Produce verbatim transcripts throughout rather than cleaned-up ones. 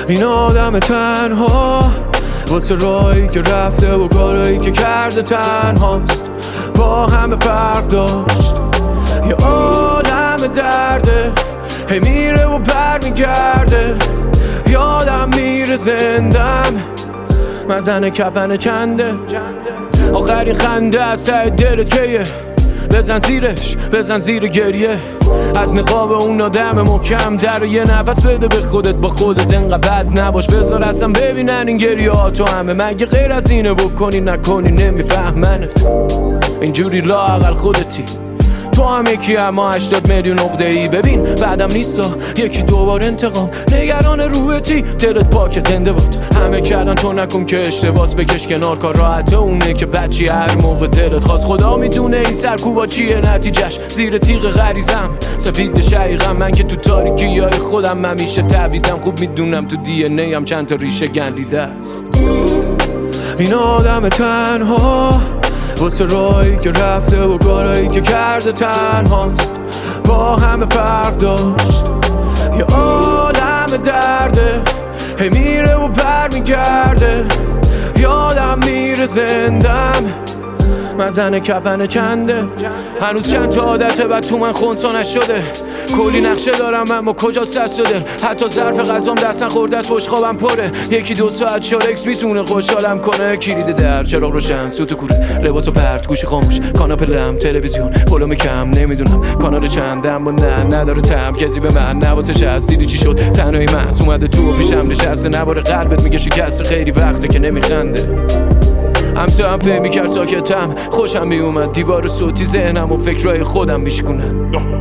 این آدم تنها واسه راهی که رفته و کارایی که کرده تنهاست. با همه فرق داشت، یه عالم درده، هی میره و پر میگرده. یادم میره زندم مزن کفن چنده، آخرین خنده از ته دلت کیه؟ بزن زیرش، بزن زیر گریه. از نقاب اون آدم محکم در یه نفس بده به خودت، با خودت انقدر بد نباش. بذار اصلا ببینن این گریه ها تو همه، مگه غیر از اینه بکنی نکنی نمیفهمنت. اینجوری لااقل خودتی، تو هم یکی اما هشتاد میلیون عقده ای. ببین بعدم نیستا یکی دوبار انتقام، نگران روحتی دلت پاک زنده باد. همه کردن تو نکن که اشتباس، بکش کنار کار راحته اونه که بچی هر موقع دلت خواست. خدا میدونه این سرکوبا چیه نتیجهش، زیر تیغ غریزم سفید شقیقم. من که تو تاریکی های خودم همیشه تبیدم، خوب میدونم تو دی ان ای هم چند تا ریشه گندیده است. این آدم تنها واسه راهی که رفته و کارایی که کرده تنهاست. با همه فرق داشت، یه عالم درده، هی میره و پر میگرده. یادم میره زندم مزن کفن چنده. هنوز چند تا عادته بعد تو من خونسا نشده. کلی نقشه دارم اما کجاست دست و دل؟ حتی ظرف غذام دستن خورده است، خوشخوابم پره. یکی دو ساعت شارکس میتونه خوشحالم کنه. کلید در، چراغ روشن، سوت کوره، لباسو پرت، گوشی خاموش، کاناپه لم، تلویزیون، پلوم کم نمیدونم کانال چندم و نه نداره تم. کسی به من نواسش هست، دیدی چی شد؟ تنهایی محض اومده تو و پیشم نشسته. نوار قلبت میگه شکسته، خیلی وقته که نمیخنده. همسه هم فهمی کرد ساکتم، خوشم میومد دیوار صوتی ذهنم و فکرهای خودم میشکنن.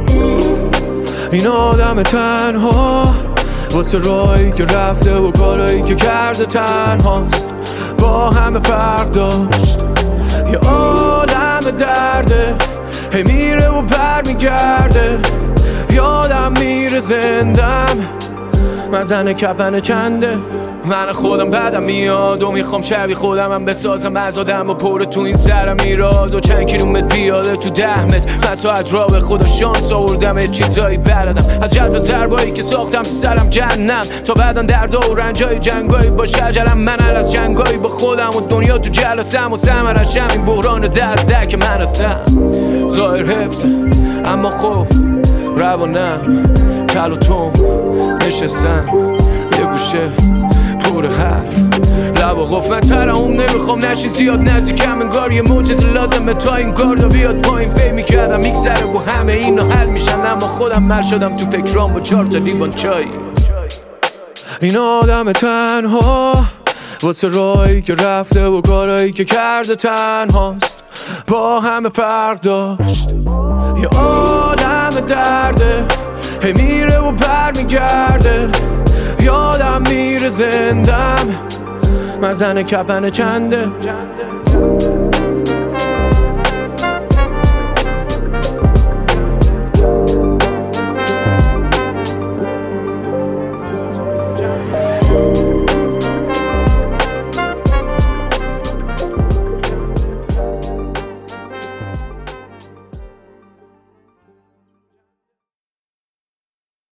این آدم تنها واسه راهی که رفته و کارایی که کرده تنهاست. با همه فرق داشت، یه عالم درده، هی میره و پر میگرده. یادم میره زندم مزن کفن چنده. من خودم بعدم میاد و میخوام شبیه خودم هم بسازم. از آدم و پر تو این سرم میراد و چند کیلومتر پیاده تو ده متر. من ساعت را به خدا شانس آوردم، چیزایی بردم از جلب ضربایی که ساختم تو سرم جهنم. تا بعدا دردا و رنجای جنگایی با شجرم. من از جنگایی با خودم و دنیا تو جلسم و ثمرشم این بحران درزده که من هستم. ظاهر حفظ اما خب روانم کل و تون نشستم یه گوشه پر حرف لب و قفل. من ترحم نمیخوام نشین زیاد نزدیکم، انگار یه معجزه لازمه تا این کاردا بیاد پایین. فهم میکردم میگذره و همه اینا حل میشن، اما خودم مر شدم تو فکرام با چهار تا لیوان چای. این آدم تنها واسه راهی که رفته و کارایی که کرده تنهاست. با همه فرق داشت، یه عالم درده، هی میره و پر میگرده. یادم میره زندم مزن کفن چنده.